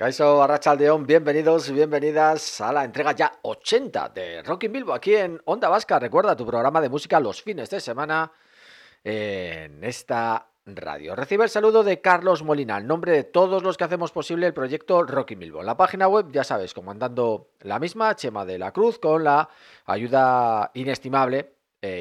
Kaixo, Arratsaldeon, bienvenidos y bienvenidas a la entrega ya 80 de Rock in Bilbo aquí en Onda Vasca. Recuerda tu programa de música los fines de semana en esta radio. Recibe el saludo de Carlos Molina, en nombre de todos los que hacemos posible el proyecto Rock in Bilbo. En la página web, ya sabes, comandando la misma, Chema de la Cruz, con la ayuda inestimable,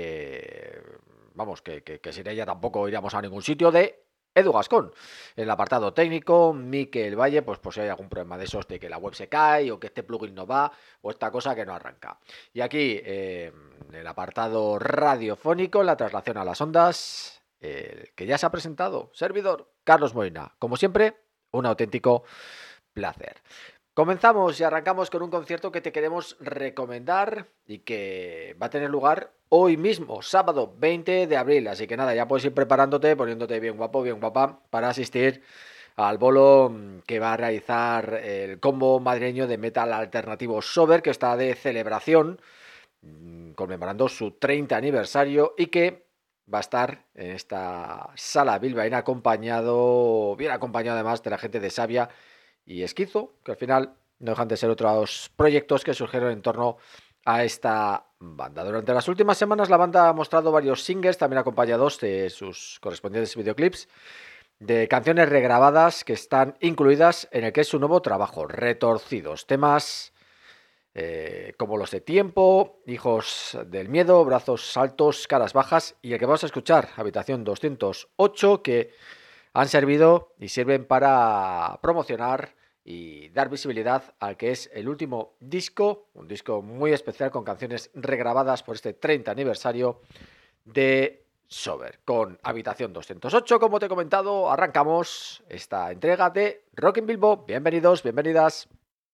que sin ella tampoco iríamos a ningún sitio, de Edu Gascón. En el apartado técnico, Miquel Valle, pues si hay algún problema de esos de que la web se cae o que este plugin no va o esta cosa que no arranca. Y aquí, en el apartado radiofónico, en la traslación a las ondas, que ya se ha presentado, servidor Carlos Molina. Como siempre, un auténtico placer. Comenzamos y arrancamos con un concierto que te queremos recomendar y que va a tener lugar hoy mismo, sábado 20 de abril. Así que nada, ya puedes ir preparándote, poniéndote bien guapo, bien guapa, para asistir al bolo que va a realizar el combo madrileño de metal alternativo Sober, que está de celebración, conmemorando su 30 aniversario y que va a estar en esta sala bilbaína bien acompañado además de la gente de Savia y Esquizo, que al final no dejan de ser otros proyectos que surgieron en torno a esta banda. Durante las últimas semanas la banda ha mostrado varios singles, también acompañados de sus correspondientes videoclips, de canciones regrabadas que están incluidas en el que es su nuevo trabajo, Retorcidos. Temas como los de Tiempo, Hijos del Miedo, Brazos Altos, Caras Bajas y el que vamos a escuchar, Habitación 208, que han servido y sirven para promocionar y dar visibilidad al que es el último disco, un disco muy especial con canciones regrabadas por este 30 aniversario de Sober. Con Habitación 208, como te he comentado, arrancamos esta entrega de Rock in Bilbo. Bienvenidos, bienvenidas.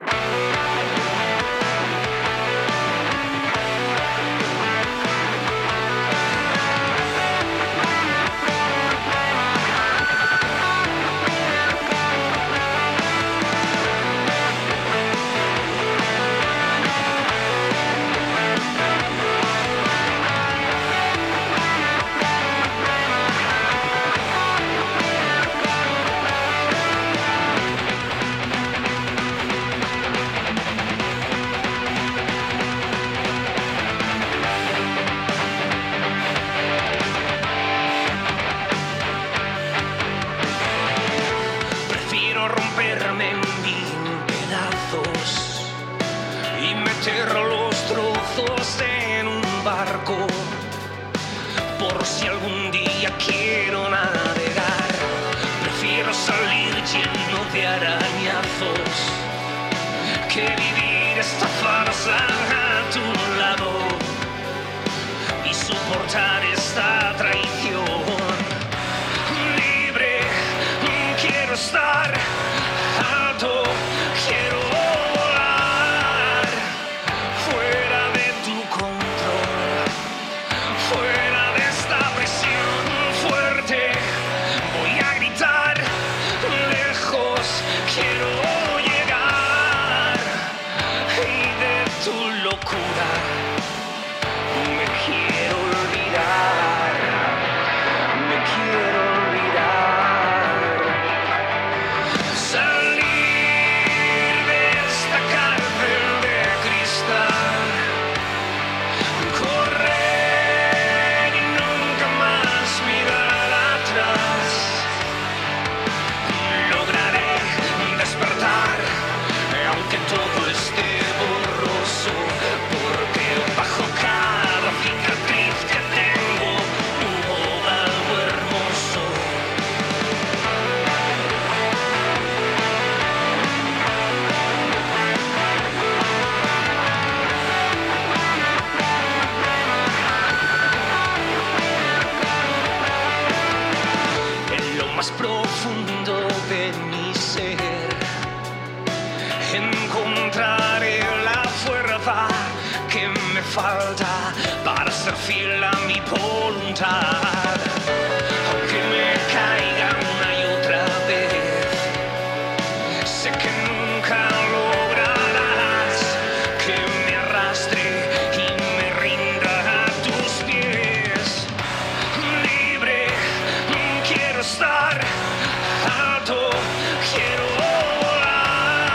Por si algún día quiero navegar, prefiero salir lleno de arañazos que vivir esta farsa a tu lado y soportar esta traición. Libre, quiero estar alto, quiero volar fuera de tu control, fuera de esta prisión fuerte. Voy a gritar lejos, quiero llegar, y de tu locura me quiero olvidar, me quiero olvidar. Salir de esta cárcel de cristal, correr y nunca más mirar atrás. Lograré despertar, aunque todo esté borroso, porque bajo cada cicatriz que tengo hubo algo hermoso. En lo más profundo de mi ser encontraré la fuerza que me falta para ser fiel a mi voluntad. Aunque me caiga una y otra vez, sé que nunca lograrás que me arrastre y me rinda a tus pies. Libre, quiero estar alto, quiero volar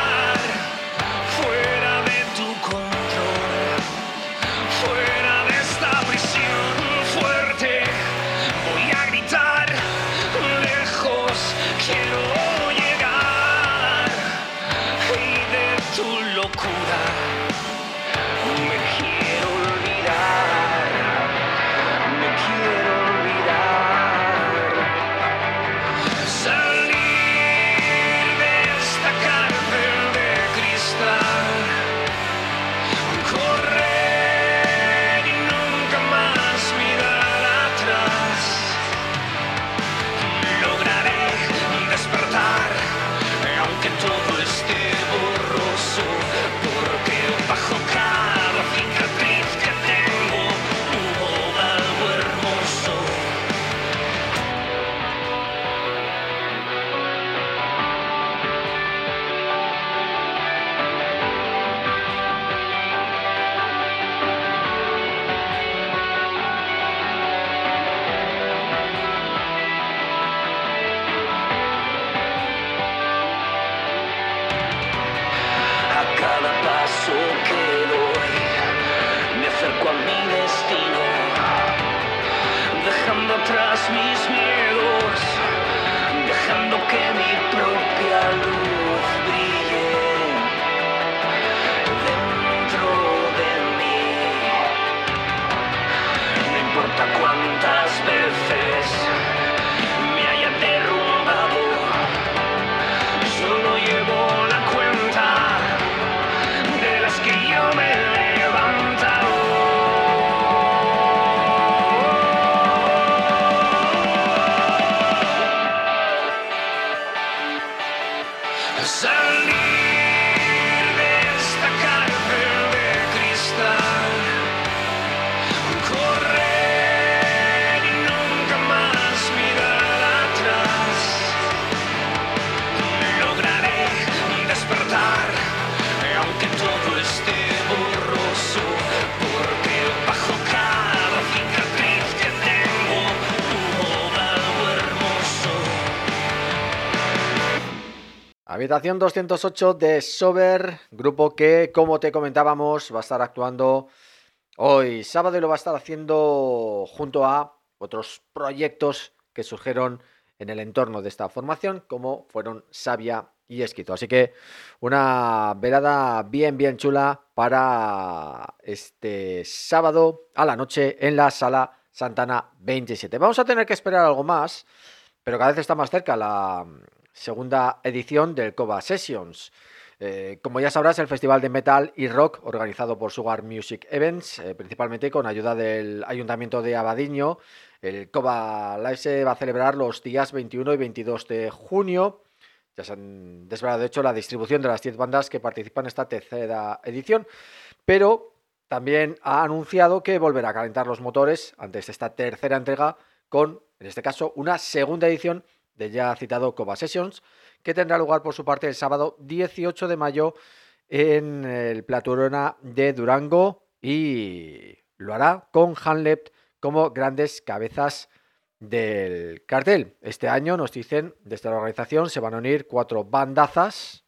paso que doy, me acerco a mi destino, dejando atrás mis miedos, dejando que mi propia luz brille dentro de mí. No importa cuántas veces me haya derrumbado, solo llevo la cuenta de las que yo me he levantado. Salir de esta cárcel de cristal, correr y nunca más mirar atrás. Lograré despertar, aunque todo esté borroso, porque bajo cada cicatriz que tengo hubo algo hermoso. Habitación 208 de Sober, grupo que, como te comentábamos, va a estar actuando hoy sábado y lo va a estar haciendo junto a otros proyectos que surgieron en el entorno de esta formación, como fueron Sabia y Esquito. Así que una velada bien chula para este sábado a la noche en la Sala Santana 27. Vamos a tener que esperar algo más, pero cada vez está más cerca la segunda edición del Cova Sessions. Como ya sabrás, el festival de metal y rock organizado por Sugar Music Events, principalmente con ayuda del Ayuntamiento de Abadiño. El Cova Live se va a celebrar los días 21 y 22 de junio. Ya se han desvelado, de hecho, la distribución de las 10 bandas que participan en esta tercera edición, pero también ha anunciado que volverá a calentar los motores antes de esta tercera entrega con, en este caso, una segunda edición del ya citado Cova Sessions, que tendrá lugar por su parte el sábado 18 de mayo en el Platurona de Durango, y lo hará con Hamlet como grandes cabezas del cartel. Este año, nos dicen desde la organización, se van a unir 4 bandazas,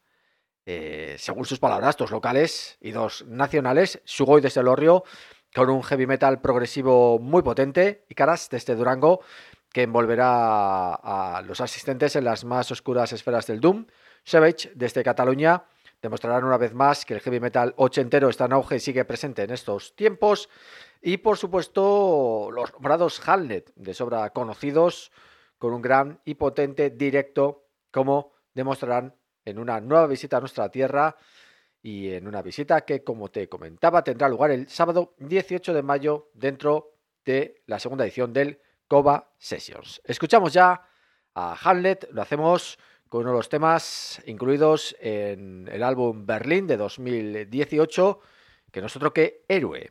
según sus palabras, 2 locales y 2 nacionales. Sugoi desde Elorrio, con un heavy metal progresivo muy potente, y Caras desde Durango, que envolverá a los asistentes en las más oscuras esferas del Doom. Savage desde Cataluña demostrarán una vez más que el heavy metal ochentero está en auge y sigue presente en estos tiempos. Y por supuesto los nombrados Hamlet, de sobra conocidos, con un gran y potente directo, como demostrarán en una nueva visita a nuestra tierra, y en una visita que, como te comentaba, tendrá lugar el sábado 18 de mayo dentro de la segunda edición del Cova Sessions. Escuchamos ya a Hamlet, lo hacemos con uno de los temas incluidos en el álbum Berlín de 2018, que no es otro que Héroe.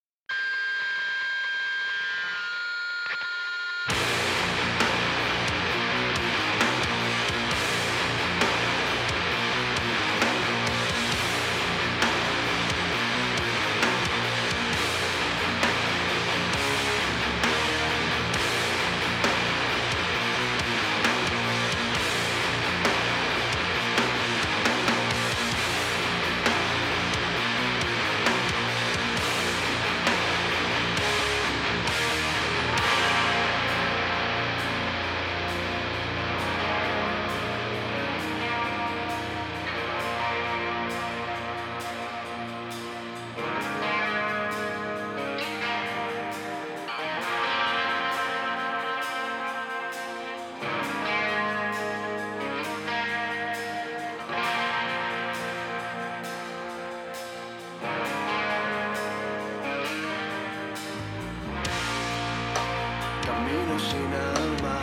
Camino sin alma,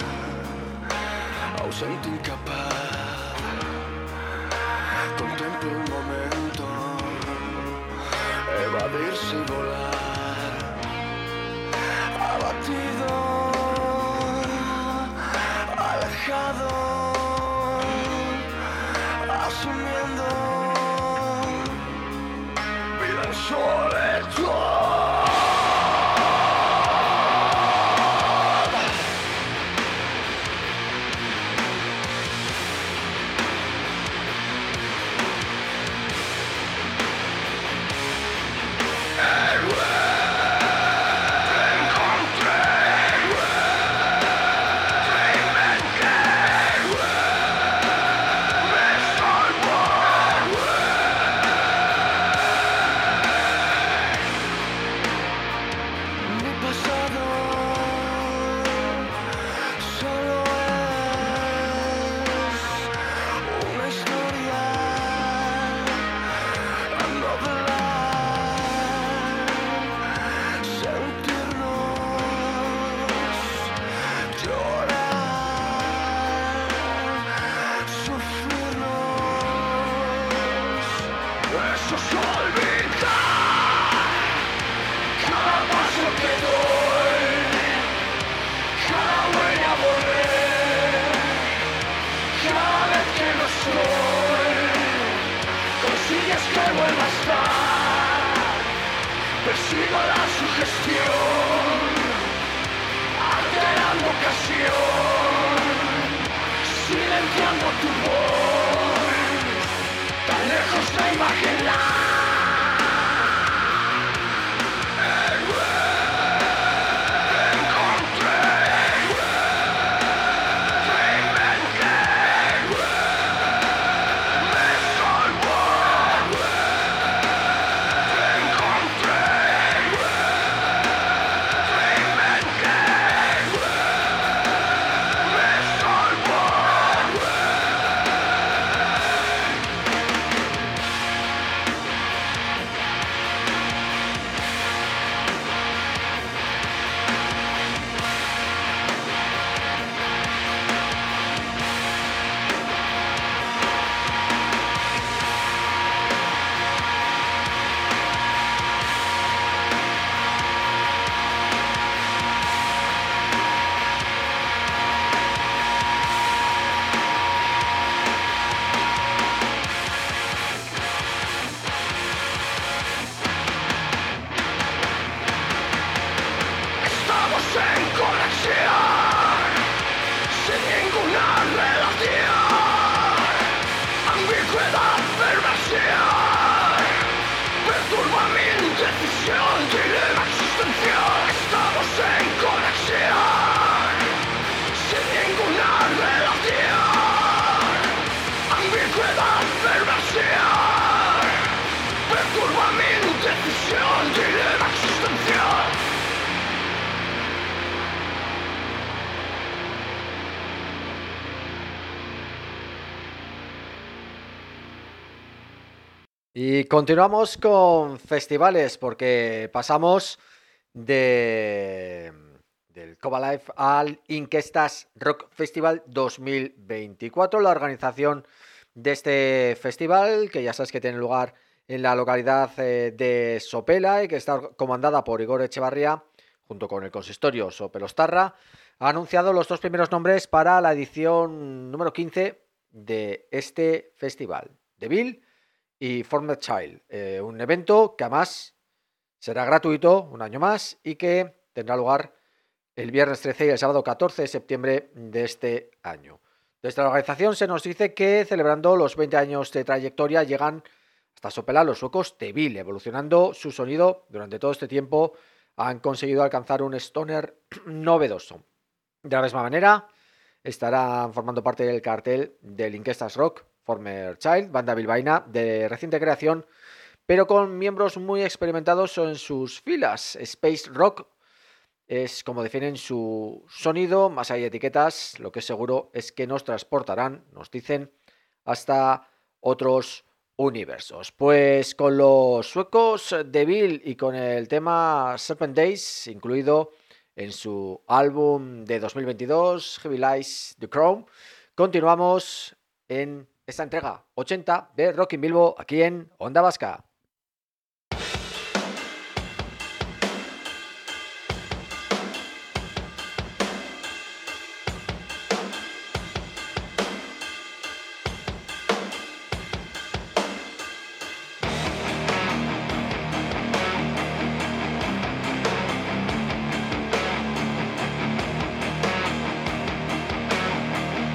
ausente, incapaz. Contemplo un momento, evadirse y volar. Abatido, alejado, asumiendo vida en soledad. Y continuamos con festivales porque pasamos del Cova Live al Inquestas Rock Festival 2024, la organización de este festival, que ya sabes que tiene lugar en la localidad de Sopela y que está comandada por Igor Echevarría, junto con el consistorio Sopelostarra, ha anunciado los 2 primeros nombres para la edición número 15 de este festival, Devil y Former Child, un evento que además será gratuito un año más y que tendrá lugar el viernes 13 y el sábado 14 de septiembre de este año. Desde la organización se nos dice que celebrando los 20 años de trayectoria llegan hasta Sopela los suecos Devil, evolucionando su sonido durante todo este tiempo, han conseguido alcanzar un stoner novedoso. De la misma manera, estarán formando parte del cartel del Inquestas Rock Former Child, banda bilbaína de reciente creación, pero con miembros muy experimentados en sus filas. Space Rock es como definen su sonido, más hay etiquetas, lo que es seguro es que nos transportarán, nos dicen, hasta otros universos. Pues con los suecos Devil y con el tema Serpent Days, incluido en su álbum de 2022, Heavy Lies The Crown, continuamos en esta entrega 80 de Rock in Bilbo aquí en Onda Vasca.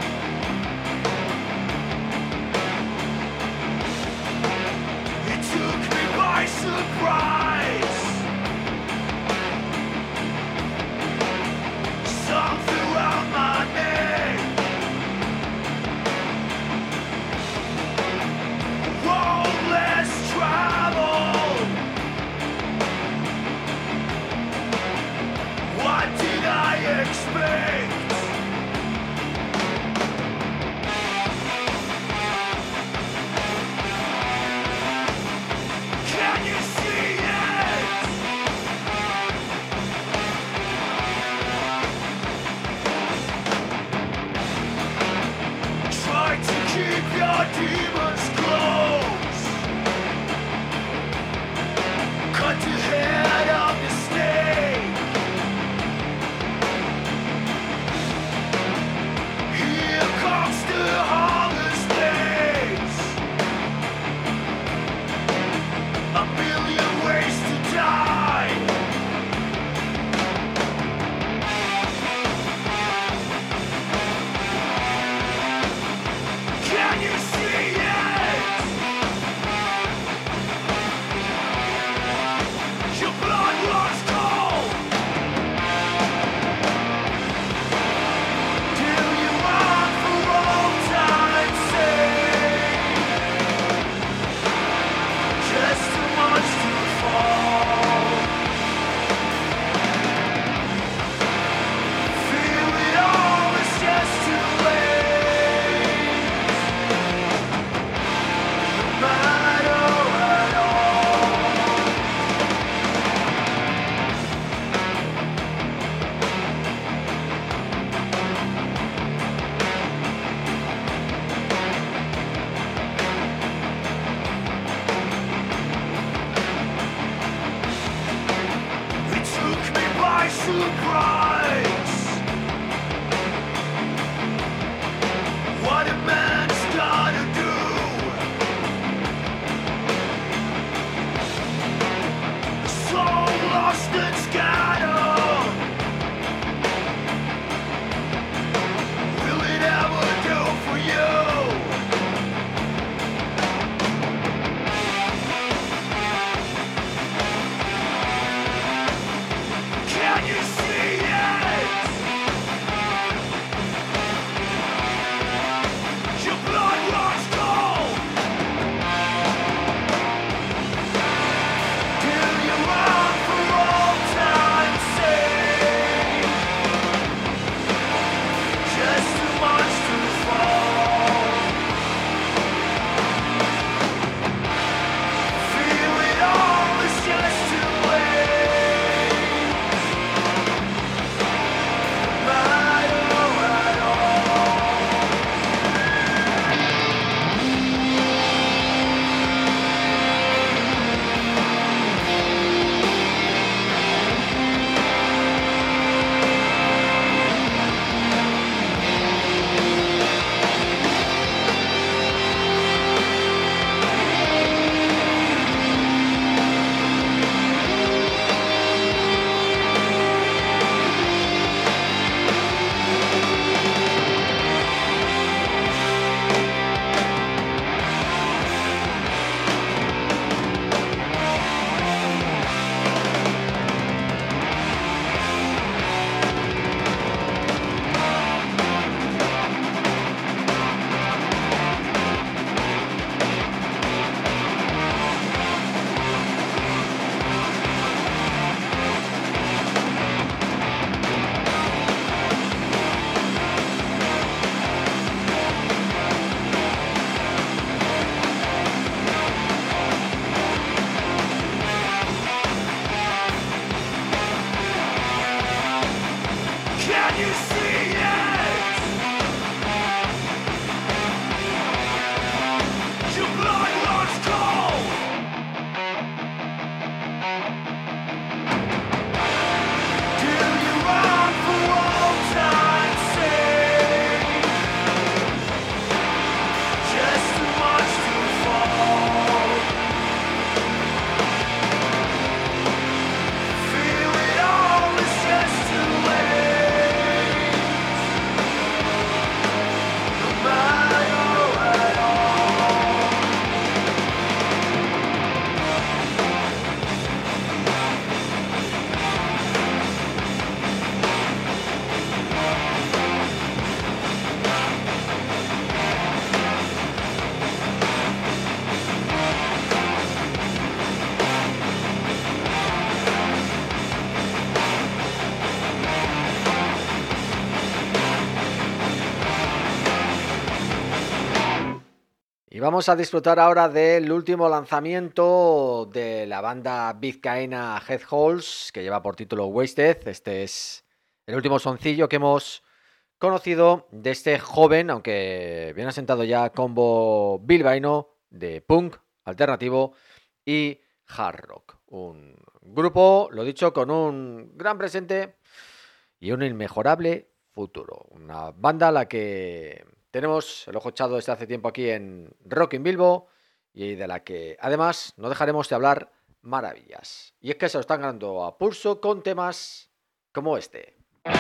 It's vamos a disfrutar ahora del último lanzamiento de la banda vizcaína Headholes, que lleva por título Wasted. Este es el último soncillo que hemos conocido de este joven, aunque bien asentado ya, combo bilbaíno de punk alternativo y hard rock. Un grupo, lo dicho, con un gran presente y un inmejorable futuro. Una banda a la que tenemos el ojo echado desde hace tiempo aquí en Rock in Bilbo y de la que además no dejaremos de hablar maravillas. Y es que se lo están ganando a pulso con temas como este.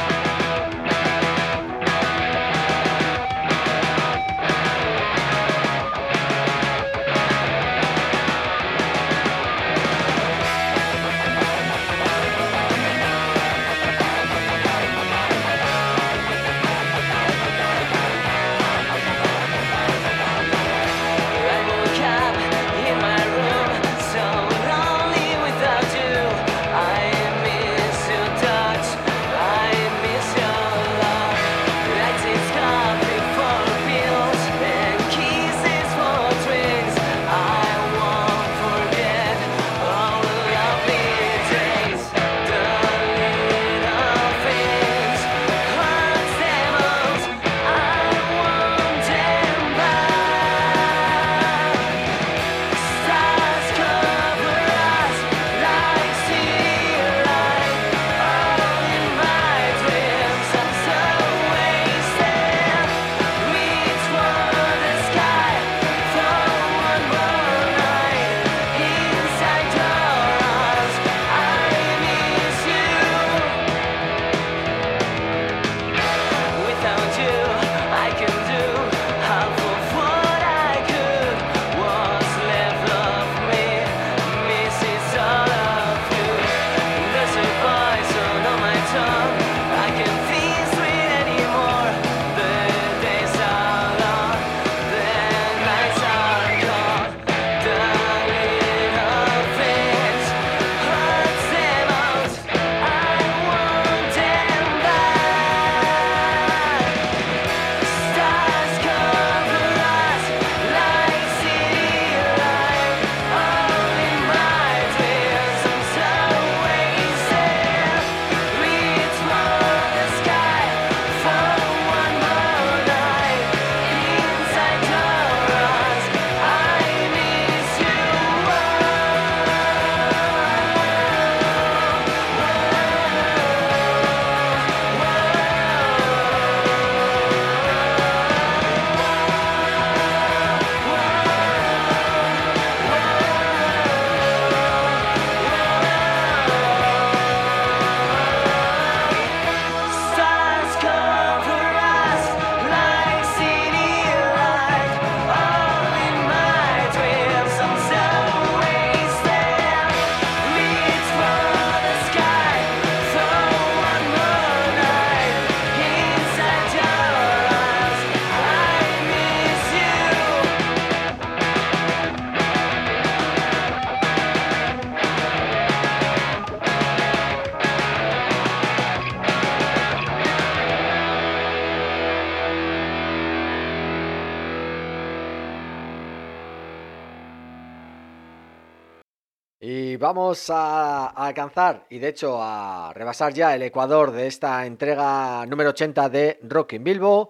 Y vamos a alcanzar, y de hecho a rebasar ya el ecuador de esta entrega número 80 de Rock in Bilbo,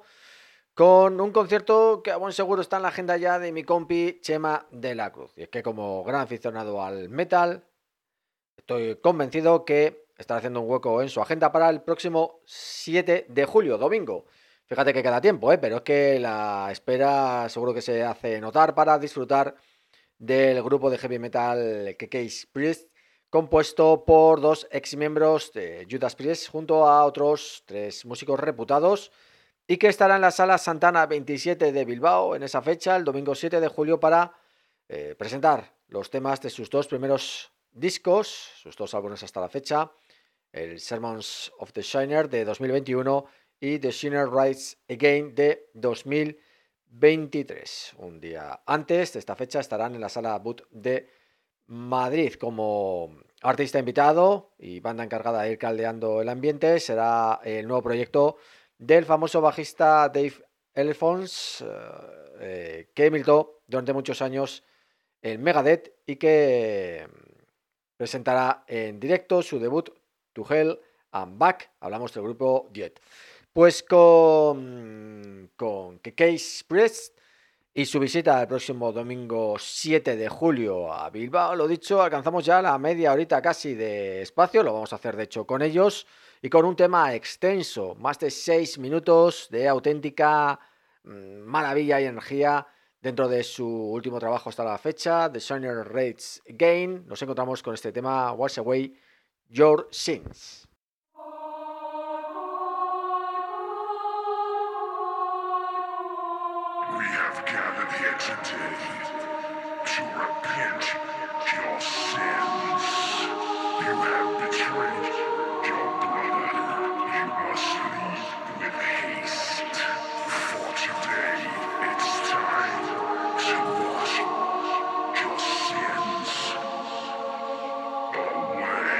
con un concierto que a buen seguro está en la agenda ya de mi compi Chema de la Cruz. Y es que como gran aficionado al metal, estoy convencido que estará haciendo un hueco en su agenda para el próximo 7 de julio, domingo. Fíjate que queda tiempo, pero es que la espera seguro que se hace notar para disfrutar del grupo de heavy metal KK's Priest, compuesto por dos exmiembros de Judas Priest junto a otros 3 músicos reputados, y que estará en la Sala Santana 27 de Bilbao en esa fecha, el domingo 7 de julio, para presentar los temas de sus 2 primeros discos, sus 2 álbumes hasta la fecha, el Sermons of the Shiner de 2021 y The Shiner Rise Again de 2023. Un día antes de esta fecha estarán en la Sala Boot de Madrid. Como artista invitado y banda encargada de ir caldeando el ambiente será el nuevo proyecto del famoso bajista Dave Elephants, que militó durante muchos años en Megadeth y que presentará en directo su debut To Hell and Back. Hablamos del grupo Diet. Pues con Case Priest y su visita el próximo domingo 7 de julio a Bilbao, lo dicho, alcanzamos ya la media horita casi de espacio, lo vamos a hacer de hecho con ellos y con un tema extenso, más de 6 minutos de auténtica maravilla y energía dentro de su último trabajo hasta la fecha, The Shiner Raids Again. Nos encontramos con este tema, Wash Away Your Sins. We have gathered here today to repent your sins. You have betrayed your brother. You must leave with haste. For today, it's time to wash your sins away.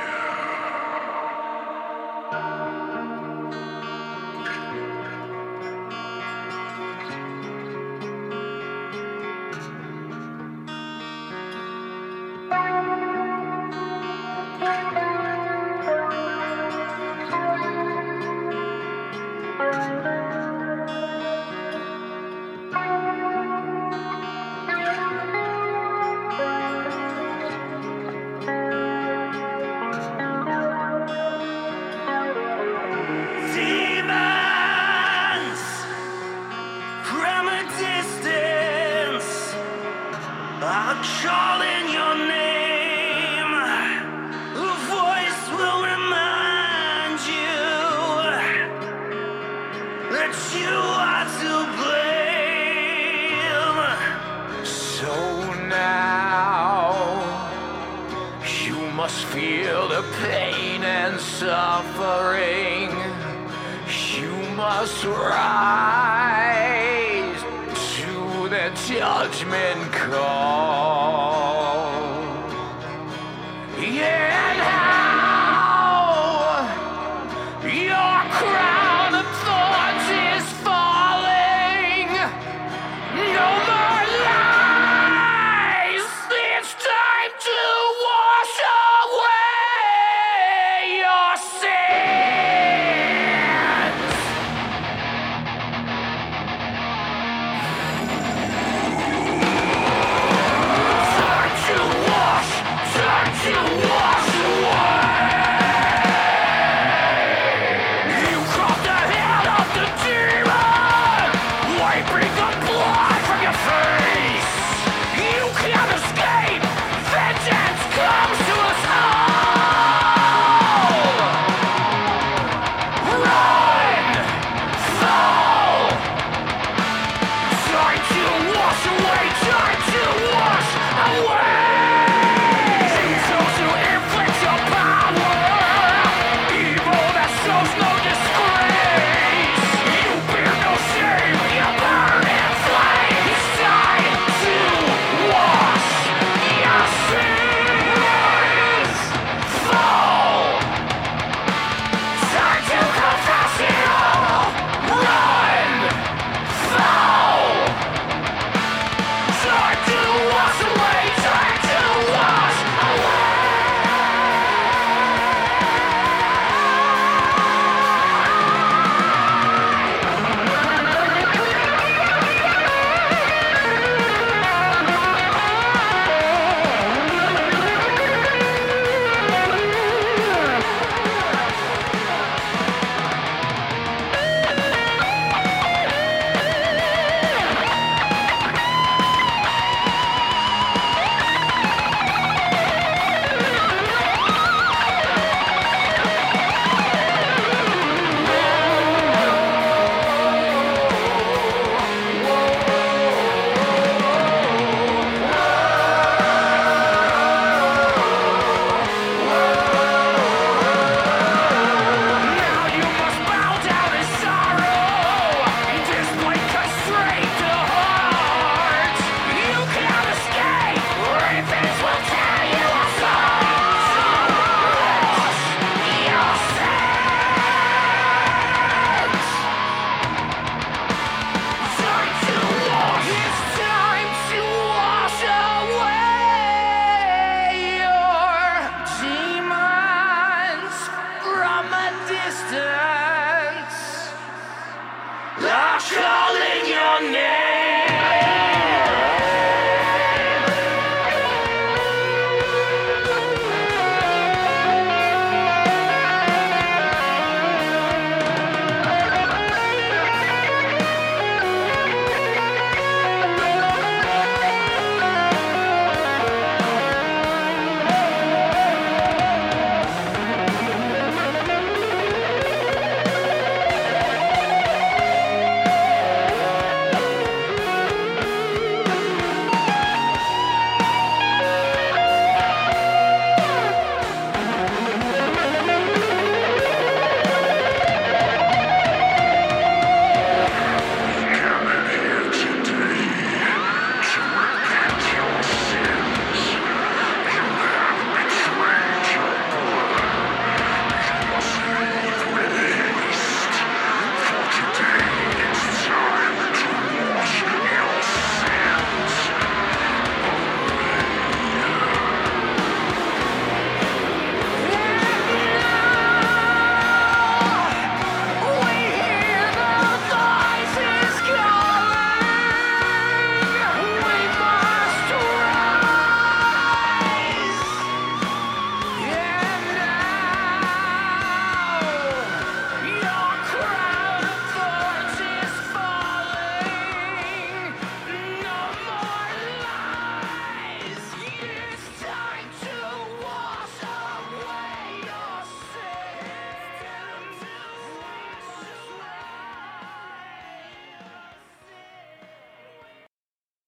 Demons from a distance are calling your name. A voice will remind you that you are to blame. So now you must feel the pain and suffering. You must rise to the judgment call. Yeah, and how your crown of thorns is falling. No more lies. It's time to wash away your sins.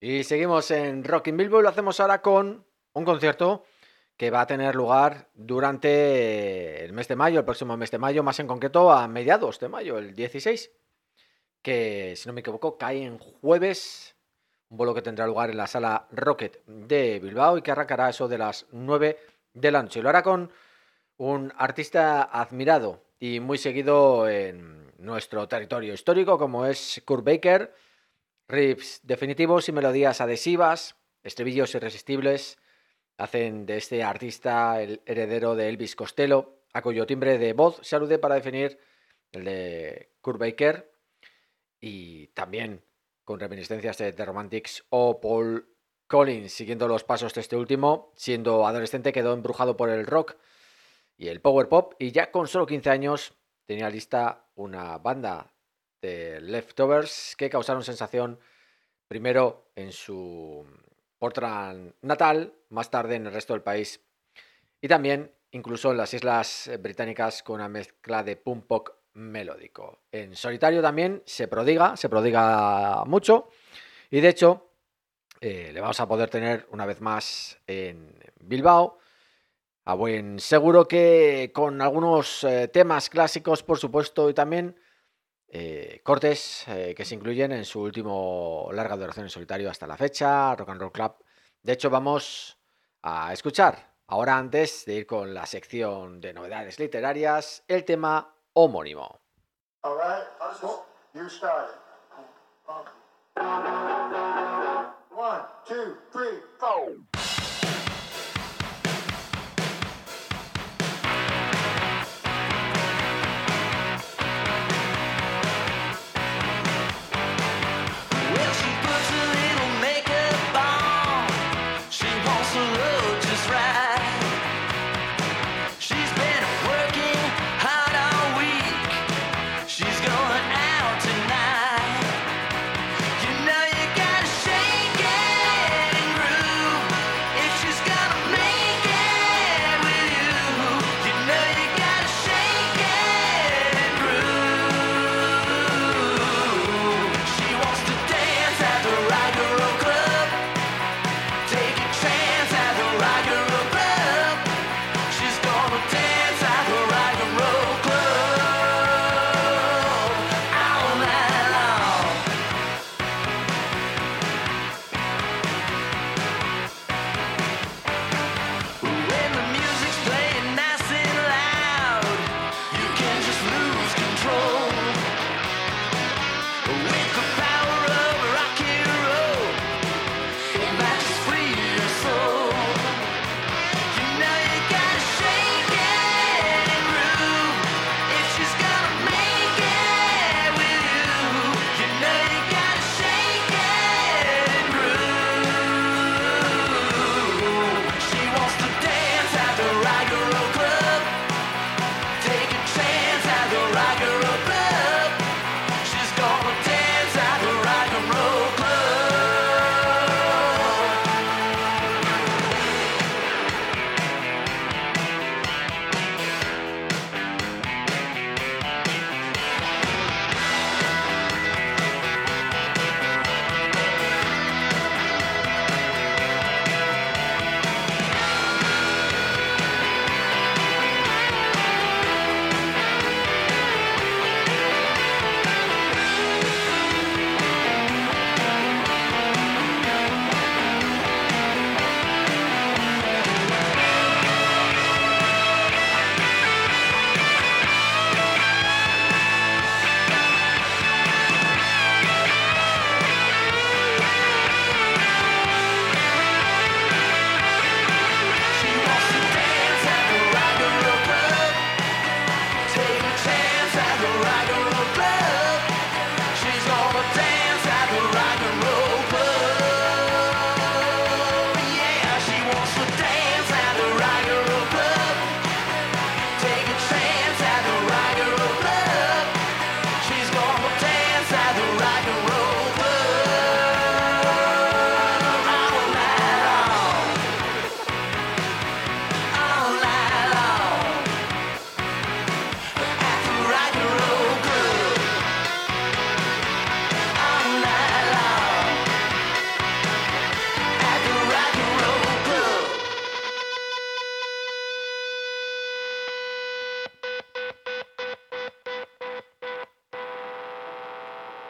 Y seguimos en Rock in Bilbao y lo hacemos ahora con un concierto que va a tener lugar durante el mes de mayo, el próximo mes de mayo, más en concreto a mediados de mayo, el 16, que si no me equivoco cae en jueves, un vuelo que tendrá lugar en la sala Rocket de Bilbao y que arrancará eso de las 9 de la noche. Lo hará con un artista admirado y muy seguido en nuestro territorio histórico como es Kurt Baker. Riffs definitivos y melodías adhesivas, estribillos irresistibles, hacen de este artista el heredero de Elvis Costello, a cuyo timbre de voz se alude para definir el de Kurt Baker, y también con reminiscencias de The Romantics o Paul Collins, siguiendo los pasos de este último. Siendo adolescente quedó embrujado por el rock y el power pop, y ya con solo 15 años tenía lista una banda de Leftovers que causaron sensación primero en su Portland natal, más tarde en el resto del país y también incluso en las islas británicas con una mezcla de punk pop melódico. En solitario también se prodiga mucho, y de hecho le vamos a poder tener una vez más en Bilbao, a buen seguro que con algunos temas clásicos, por supuesto, y también cortes que se incluyen en su último larga duración en solitario hasta la fecha, Rock and Roll Club. De hecho, vamos a escuchar, ahora antes de ir con la sección de novedades literarias, el tema homónimo. All right, you started. 1, 2, 3, 4. You know you gotta shake it and groove.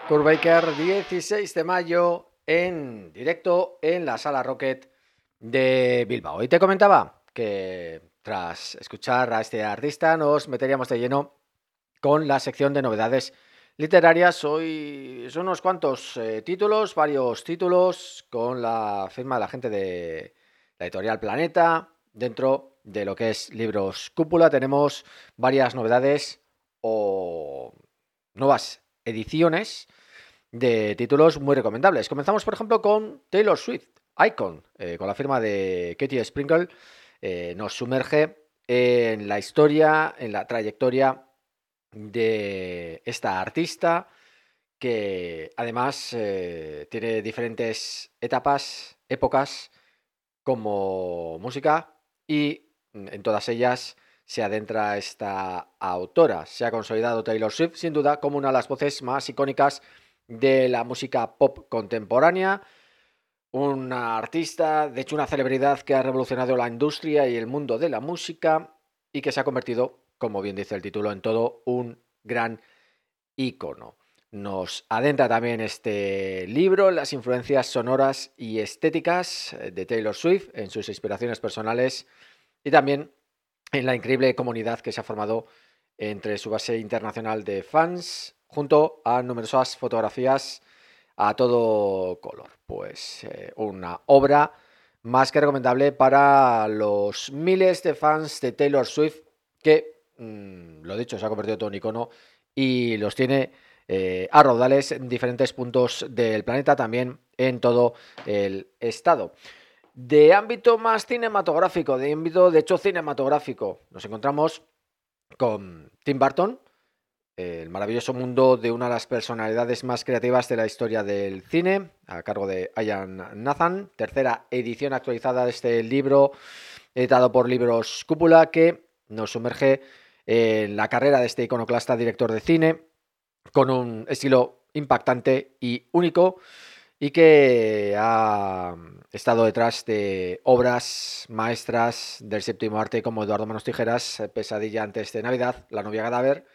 Kurt Baker, 16 de mayo, en directo en la Sala Rocket de Bilbao. Y te comentaba que tras escuchar a este artista nos meteríamos de lleno con la sección de novedades literarias. Hoy son unos cuantos títulos, varios títulos, con la firma de la gente de la editorial Planeta. Dentro de lo que es Libros Cúpula tenemos varias novedades o nuevas ediciones de títulos muy recomendables. Comenzamos, por ejemplo, con Taylor Swift, Icon, con la firma de Katie Sprinkle. Nos sumerge en la historia, en la trayectoria de esta artista que además tiene diferentes etapas, épocas como música y en todas ellas se adentra esta autora. Se ha consolidado Taylor Swift sin duda como una de las voces más icónicas de la música pop contemporánea, una artista, de hecho una celebridad que ha revolucionado la industria y el mundo de la música y que se ha convertido, como bien dice el título, en todo un gran ícono. Nos adentra también este libro en las influencias sonoras y estéticas de Taylor Swift, en sus inspiraciones personales y también en la increíble comunidad que se ha formado entre su base internacional de fans, junto a numerosas fotografías a todo color. Pues una obra más que recomendable para los miles de fans de Taylor Swift que, lo dicho, se ha convertido en todo un icono y los tiene a raudales en diferentes puntos del planeta, también en todo el estado. De ámbito más cinematográfico, de ámbito de hecho cinematográfico, nos encontramos con Tim Burton, el maravilloso mundo de una de las personalidades más creativas de la historia del cine, a cargo de Ian Nathan, tercera edición actualizada de este libro, editado por Libros Cúpula, que nos sumerge en la carrera de este iconoclasta director de cine, con un estilo impactante y único, y que ha estado detrás de obras maestras del séptimo arte como Eduardo Manos Tijeras, Pesadilla antes de Navidad, La novia cadáver,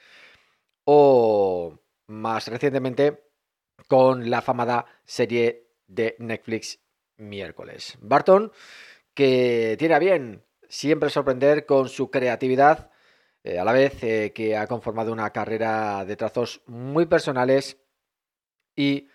o más recientemente con la afamada serie de Netflix Miércoles. Burton, que tiene a bien siempre sorprender con su creatividad, a la vez que ha conformado una carrera de trazos muy personales y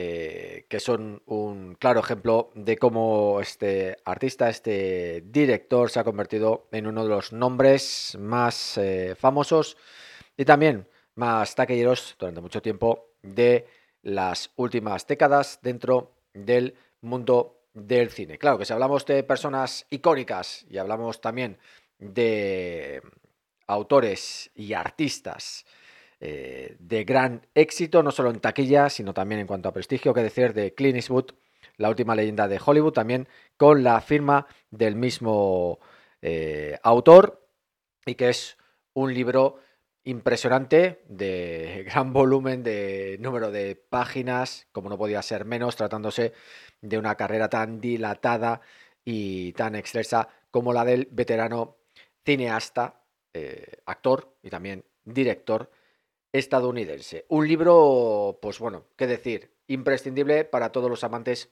que son un claro ejemplo de cómo este artista, este director, se ha convertido en uno de los nombres más famosos y también más taquilleros durante mucho tiempo de las últimas décadas dentro del mundo del cine. Claro que si hablamos de personas icónicas y hablamos también de autores y artistas de gran éxito, no solo en taquilla, sino también en cuanto a prestigio, que decir de Clint Eastwood, la última leyenda de Hollywood, también con la firma del mismo autor, y que es un libro impresionante, de gran volumen, de número de páginas, como no podía ser menos, tratándose de una carrera tan dilatada y tan extensa como la del veterano cineasta, actor y también director estadounidense. Un libro, pues bueno, qué decir, imprescindible para todos los amantes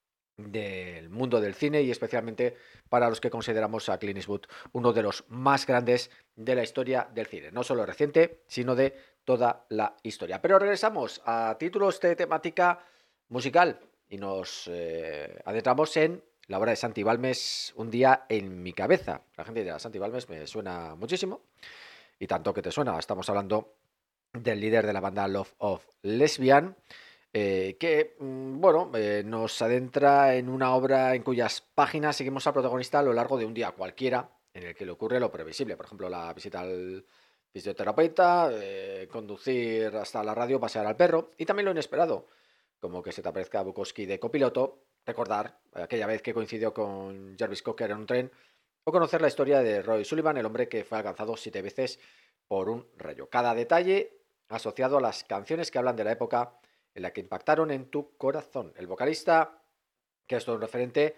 del mundo del cine y especialmente para los que consideramos a Clint Eastwood uno de los más grandes de la historia del cine, no solo reciente, sino de toda la historia. Pero regresamos a títulos de temática musical y nos adentramos en la obra de Santi Balmes, Un día en mi cabeza. La gente dirá, Santi Balmes me suena muchísimo, y tanto que te suena. Estamos hablando del líder de la banda Love of Lesbian, que bueno, nos adentra en una obra en cuyas páginas seguimos al protagonista a lo largo de un día cualquiera en el que le ocurre lo previsible. Por ejemplo, la visita al fisioterapeuta, conducir hasta la radio, pasear al perro, y también lo inesperado, como que se te aparezca Bukowski de copiloto, recordar aquella vez que coincidió con Jarvis Cocker en un tren, o conocer la historia de Roy Sullivan, el hombre que fue alcanzado 7 veces por un rayo. Cada detalle asociado a las canciones que hablan de la época en la que impactaron en tu corazón. El vocalista, que es todo un referente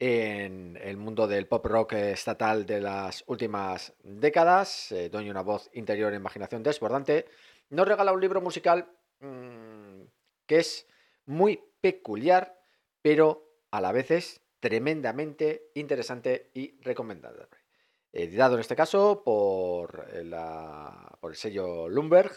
en el mundo del pop rock estatal de las últimas décadas, dueño de una voz interior e imaginación desbordante, nos regala un libro musical que es muy peculiar, pero a la vez es tremendamente interesante y recomendable. Editado en este caso por el sello Lumberg.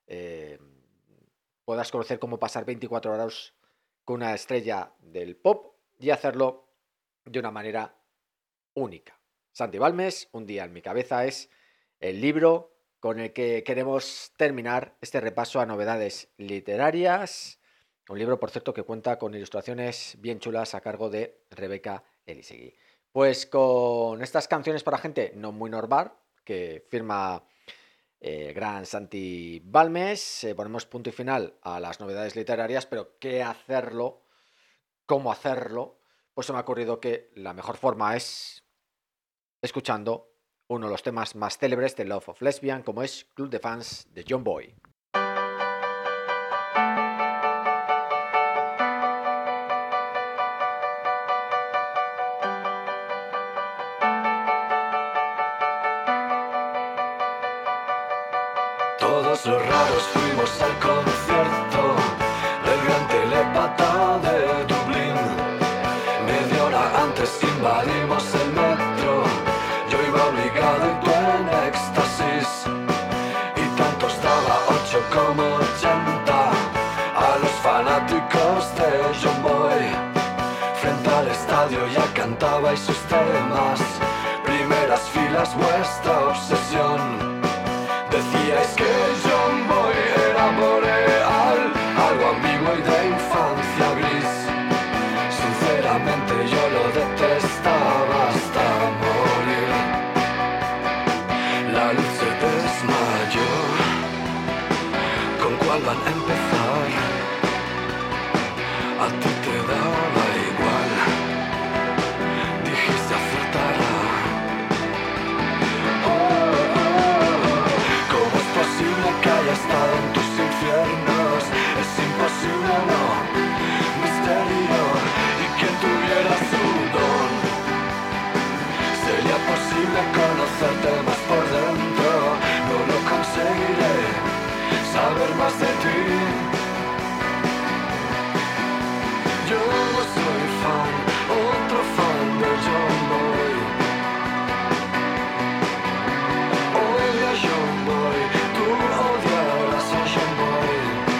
Podrás conocer cómo pasar 24 horas con una estrella del pop y hacerlo de una manera única. Santi Balmes, Un día en mi cabeza, es el libro con el que queremos terminar este repaso a novedades literarias. Un libro, por cierto, que cuenta con ilustraciones bien chulas a cargo de Rebeca Elisegui. Pues con estas canciones para gente no muy normal, que firma gran Santi Balmes, ponemos punto y final a las novedades literarias, pero ¿qué hacerlo? ¿Cómo hacerlo? Pues se me ha ocurrido que la mejor forma es escuchando uno de los temas más célebres de Love of Lesbian, como es Club de Fans de John Boy. Todos los raros fuimos al concierto del gran telepata de Dublín. Media hora antes invadimos el metro. Yo iba obligado y tú en éxtasis. Y tanto estaba 8 como 80 a los fanáticos de John Boy. Frente al estadio ya cantabais sus temas. Primeras filas, vuestra obsesión. Decíais que John Boy era boreal, algo ambiguo y de infancia gris. Sinceramente yo lo detestaba hasta morir. La luz se desmayó. ¿Con cuál van a empezar? A ti te daba igual. Dijiste acertará. Que haya estado en tus infiernos, es imposible, no, misterio, y que tuviera su don. Sería posible conocerte más por dentro, no lo conseguiré, saber más de ti. Yo no soy fan, otro fan de John Boy. Odio a John Boy. Odiarás a John Boy.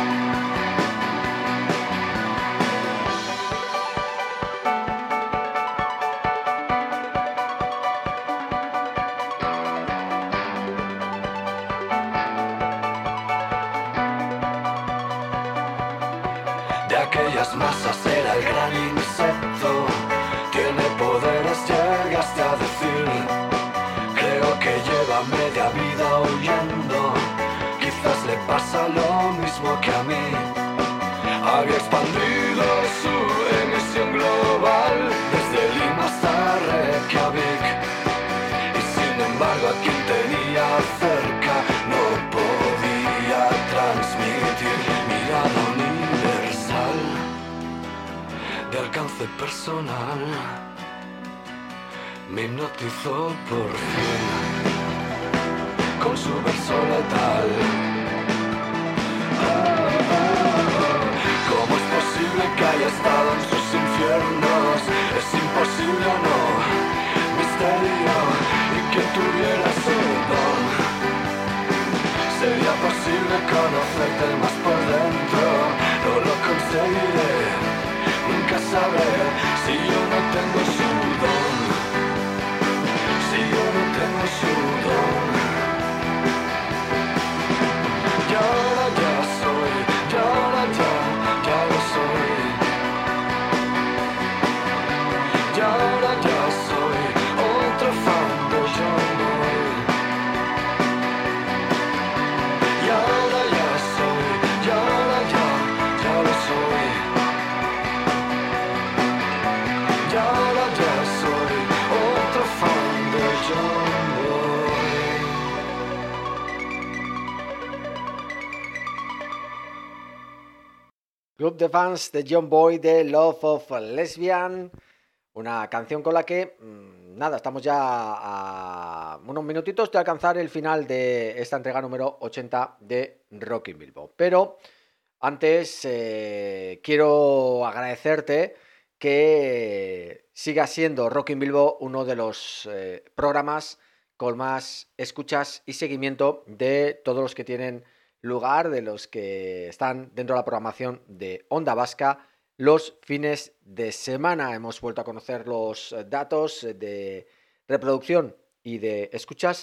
De aquellas masas era el gran insecto. Tiene poderes, llegaste a decir. Creo que lleva media vida huyendo. Quizás le pasa lo mismo que a mí. Había expandido su emisión global desde Lima hasta Reykjavik. Y sin embargo a quien tenía cerca no podía transmitir mirada universal de alcance personal. Me hipnotizó por fin con su verso letal. ¿Cómo es posible que haya estado en sus infiernos? Es imposible o no, misterio, y que tuviera su don. Sería posible conocerte más por dentro, no lo conseguiré, nunca sabré si yo no tengo su don. Si yo no tengo su don. Y ahora ya soy, y ahora ya lo soy. Y ahora ya soy otro fan de John Boy. Y ahora ya soy, y ahora ya lo soy. Y ahora ya soy otro fan de John Boy. Club de Fans de John Boy de Love of Lesbian. Una canción con la que, nada, estamos ya a unos minutitos de alcanzar el final de esta entrega número 80 de Rock in Bilbao. Pero Antes quiero agradecerte que siga siendo Rock in Bilbo uno de los programas con más escuchas y seguimiento de todos los que tienen lugar, de los que están dentro de la programación de Onda Vasca los fines de semana. Hemos vuelto a conocer los datos de reproducción y de escuchas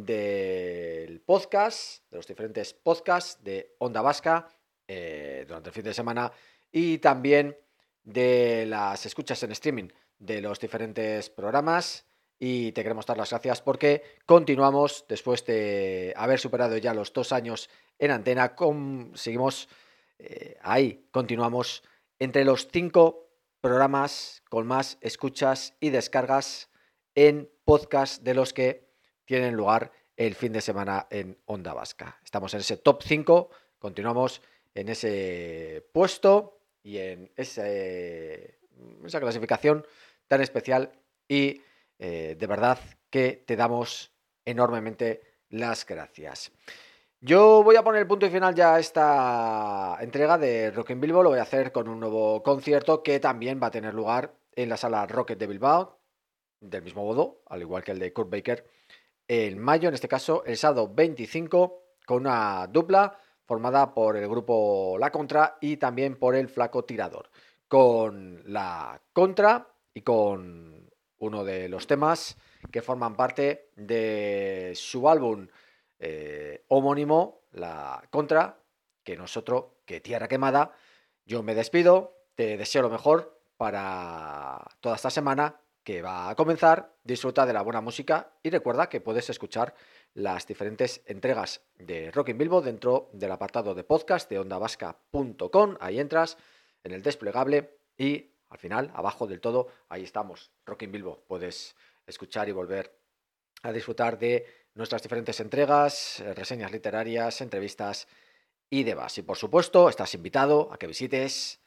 del podcast, de los diferentes podcasts de Onda Vasca durante el fin de semana, y también de las escuchas en streaming de los diferentes programas. Y te queremos dar las gracias porque continuamos, después de haber superado ya los 2 años en antena, seguimos ahí, continuamos entre los 5 programas con más escuchas y descargas en podcast de los que tienen lugar el fin de semana en Onda Vasca. Estamos en ese top 5, continuamos en ese puesto y en esa clasificación tan especial, y de verdad que te damos enormemente las gracias. Yo voy a poner el punto y final ya a esta entrega de Rock in Bilbo. Lo voy a hacer con un nuevo concierto que también va a tener lugar en la sala Rocket de Bilbao, del mismo modo, al igual que el de Kurt Baker, en mayo, en este caso el sábado 25, con una dupla formada por el grupo La Contra y también por el Flaco Tirador. Con La Contra y con uno de los temas que forman parte de su álbum homónimo, La Contra, que no es otro que Tierra Quemada. Yo me despido, te deseo lo mejor para toda esta semana que va a comenzar. Disfruta de la buena música y recuerda que puedes escuchar las diferentes entregas de Rock in Bilbo dentro del apartado de podcast de ondavasca.com. Ahí entras en el desplegable y al final, abajo del todo, ahí estamos, Rock in Bilbo. Puedes escuchar y volver a disfrutar de nuestras diferentes entregas, reseñas literarias, entrevistas y demás. Y por supuesto, estás invitado a que visites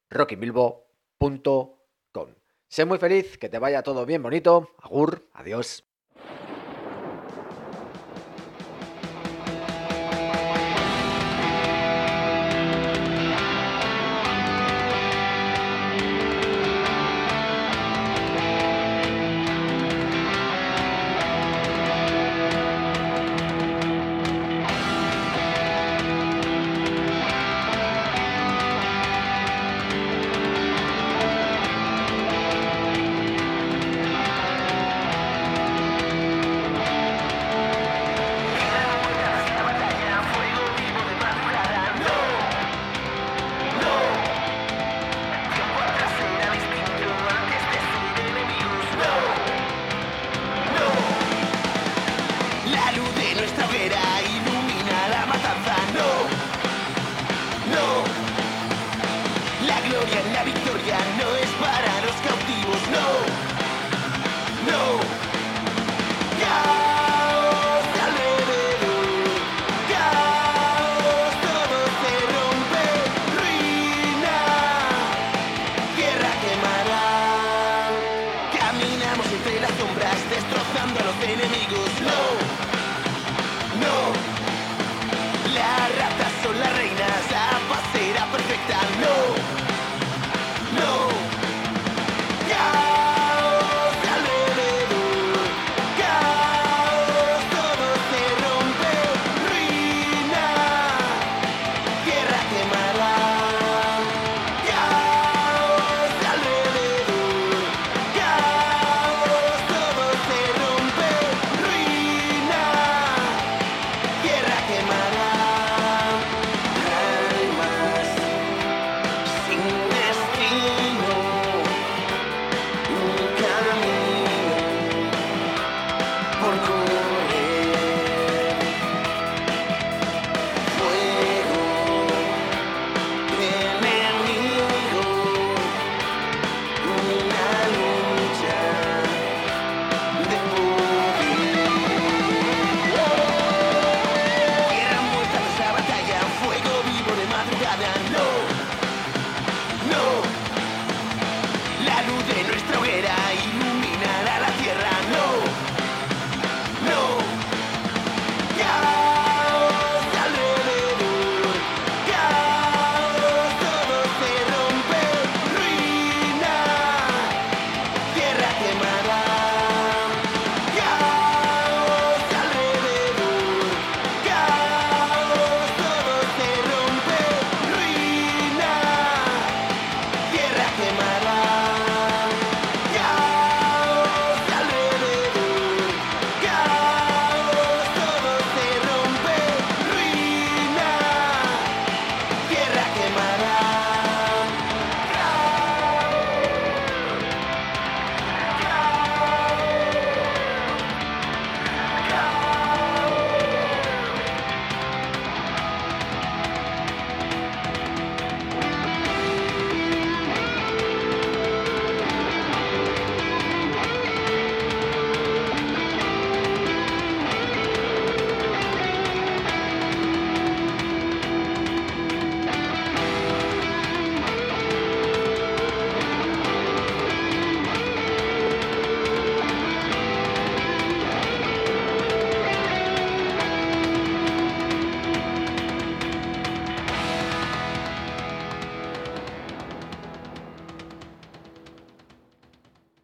rockinbilbo.com. Sé muy feliz, que te vaya todo bien bonito. Agur, adiós. Entre las sombras, destrozando a los enemigos. No.